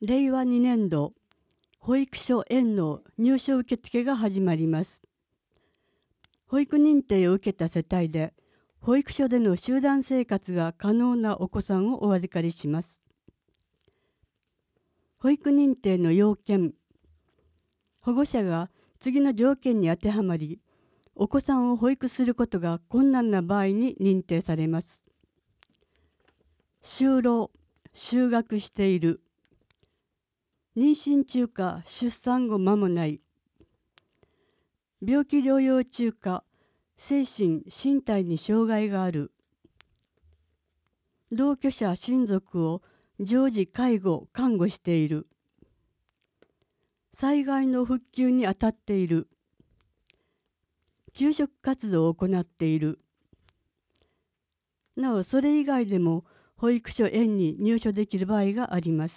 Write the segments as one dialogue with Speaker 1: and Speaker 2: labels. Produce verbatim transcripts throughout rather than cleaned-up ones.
Speaker 1: れいわにねんど保育所園の入所受付が始まります。保育認定を受けた世帯で保育所での集団生活が可能なお子さんをお預かりします。保育認定の要件、保護者が次の条件に当てはまり、お子さんを保育することが困難な場合に認定されます。就労、就学している、妊娠中か出産後間もない、病気療養中か精神・身体に障害がある、同居者・親族を常時介護・看護している、災害の復旧にあたっている、給食活動を行っている。なお、それ以外でも保育所園に入所できる場合があります。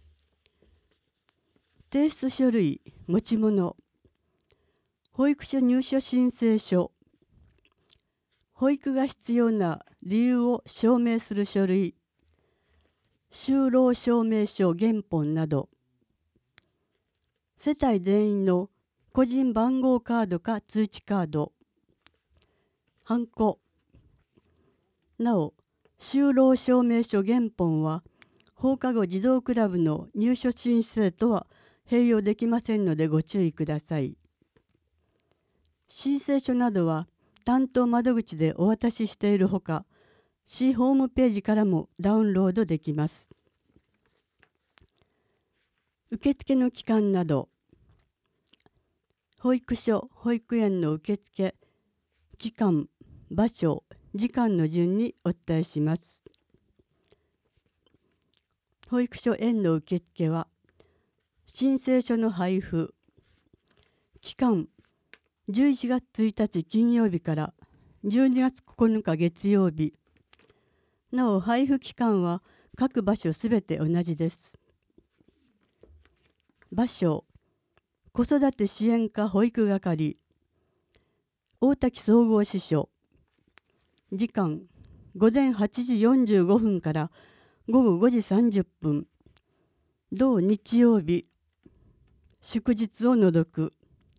Speaker 1: 提出書類、持ち物、保育所入所申請書、保育が必要な理由を証明する書類、就労証明書原本など、世帯全員の個人番号カードか通知カード、ハンコ。なお、就労証明書原本は放課後児童クラブの入所申請とは併用できませんのでご注意ください。申請書などは担当窓口でお渡ししているほか、市ホームページからもダウンロードできます。受付の期間など、保育所・保育園の受付、期間、場所、時間の順にお伝えします。保育所園の受付は、申請書の配布、期間、じゅういちがつついたち金曜日からじゅうにがつここのか月曜日。なお、配布期間は各場所すべて同じです。場所、子育て支援課保育係、大滝総合支所。時間、午前はちじよんじゅうごふんからごごごじさんじゅっぷん。同日曜日、祝日を除く。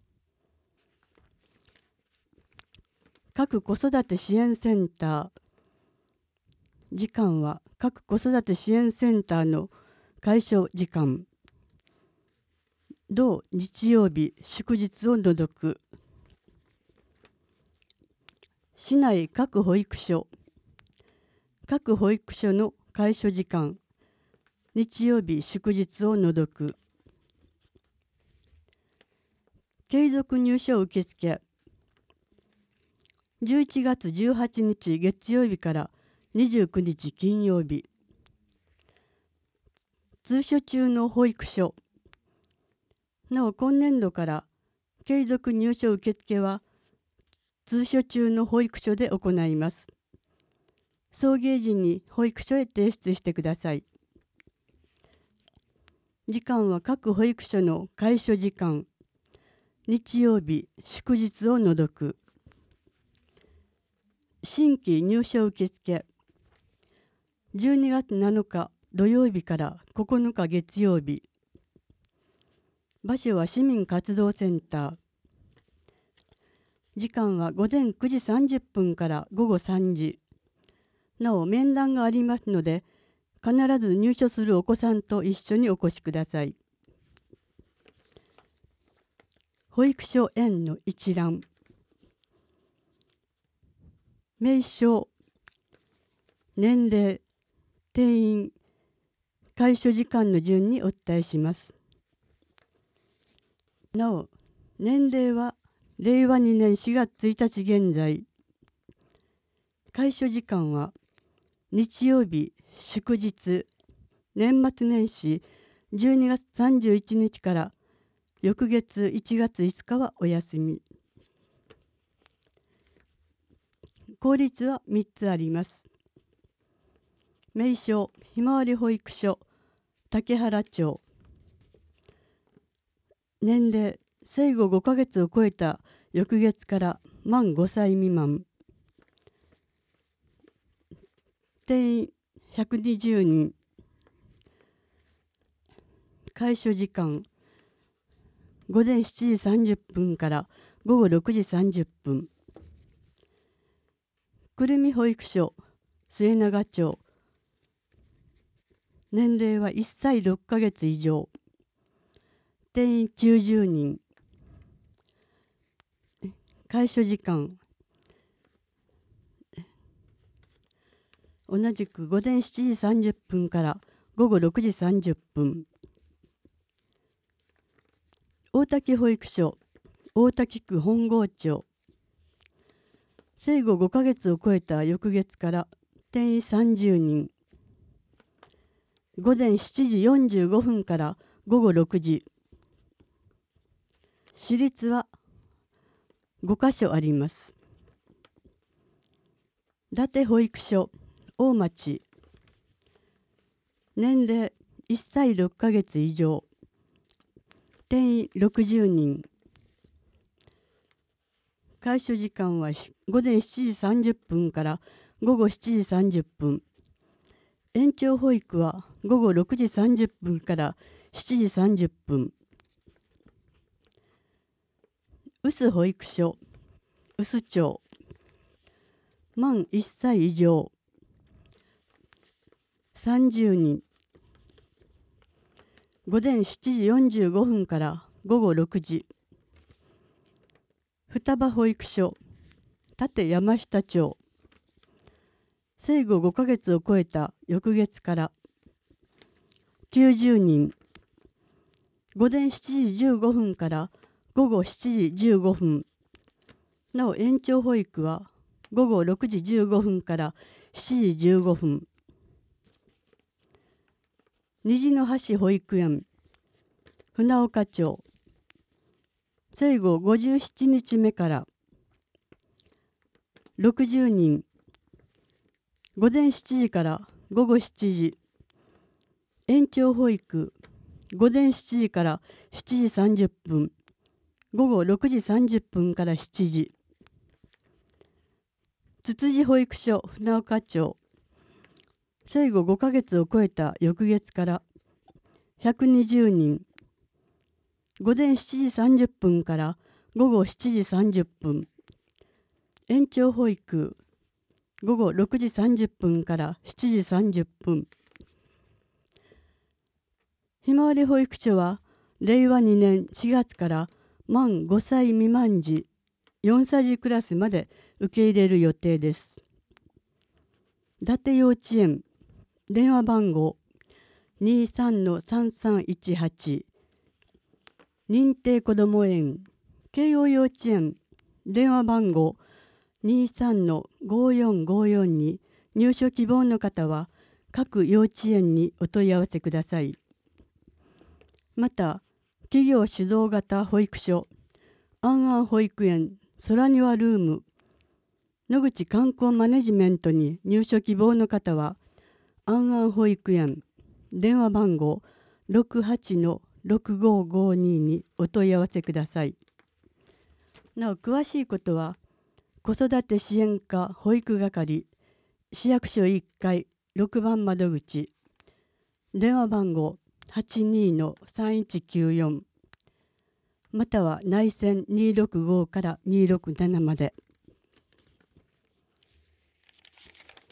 Speaker 1: 各子育て支援センター。時間は各子育て支援センターの開所時間。同日曜日、祝日を除く。市内各保育所。各保育所の開所時間。日曜日、祝日を除く。継続入所受付。じゅういちがつじゅうはちにち月曜日からにじゅうくにち金曜日。通所中の保育所。なお、今年度から継続入所受付は通所中の保育所で行います。送迎時に保育所へ提出してください。時間は各保育所の開所時間。日曜日、祝日を除く。新規入所受付。じゅうにがつなのか土曜日からここのか月曜日。場所は市民活動センター。時間は午前くじさんじゅっぷんからごごさんじ。なお、面談がありますので、必ず入所するお子さんと一緒にお越しください。保育所園の一覧。名称、年齢、定員、開所時間の順にお伝えします。なお、年齢はれいわにねんしがつついたち現在。開所時間は日曜日、祝日、年末年始じゅうにがつさんじゅういちにちから翌月いちがついつかはお休み。公立はみっつあります。名称、ひまわり保育所、竹原町。年齢、生後ごかげつを超えた翌月から満ごさい未満。定員ひゃくにじゅうにん。 開所時間午前しちじさんじゅっぷんから午後ろくじさんじゅっぷん。くるみ保育所末永町、年齢はいっさいろっかげつ以上、定員きゅうじゅうにん。開所時間同じく午前しちじさんじゅっぷんから午後ろくじさんじゅっぷん。大滝保育所大滝区本郷町、生後ごかげつを超えた翌月から定員さんじゅうにん。午前しちじよんじゅうごふんから午後ろくじ。私立はごかしょあります。伊達保育所大町、年齢いっさいろっかげつ以上、定員ろくじゅうにん。開所時間は午前しちじさんじゅっぷんから午後しちじさんじゅっぷん。延長保育は午後ろくじさんじゅっぷんからしちじさんじゅっぷん。臼保育所臼町、満いっさい以上さんじゅうにん。午前しちじよんじゅうごふんから午後ろくじ。双葉保育所立山下町、生後ごかげつを超えた翌月からきゅうじゅうにん。午前しちじじゅうごふんから午後しちじじゅうごふん。なお延長保育は午後ろくじじゅうごふんからしちじじゅうごふん。虹の橋保育園船岡町、生後ごじゅうななにちめからろくじゅうにん。午前しちじから午後しちじ。延長保育午前しちじからしちじさんじゅっぷん、午後ろくじさんじゅっぷんからしちじ。つつじ保育所船岡町、生後ごかげつを超えた翌月からひゃくにじゅうにん。午前しちじさんじゅっぷんから午後しちじさんじゅっぷん。延長保育午後ろくじさんじゅっぷんからしちじさんじゅっぷん。ひまわり保育所はれいわにねんしがつから満ごさい未満児よんさい児クラスまで受け入れる予定です。伊達幼稚園電話番号 にさんのさんさんいちはち、認定こども園慶応幼稚園電話番号 にさんのごよんごよん に入所希望の方は各幼稚園にお問い合わせください。また企業主導型保育所あんあん保育園空庭ルーム野口観光マネジメントに入所希望の方はあんあん保育園電話番号 ろくはちのろくごごに にお問い合わせください。なお詳しいことは子育て支援課保育係市役所いっかいろくばん窓口電話番号 はちにのさんいちきゅうよん または内線にーろくごからにーろくななまで。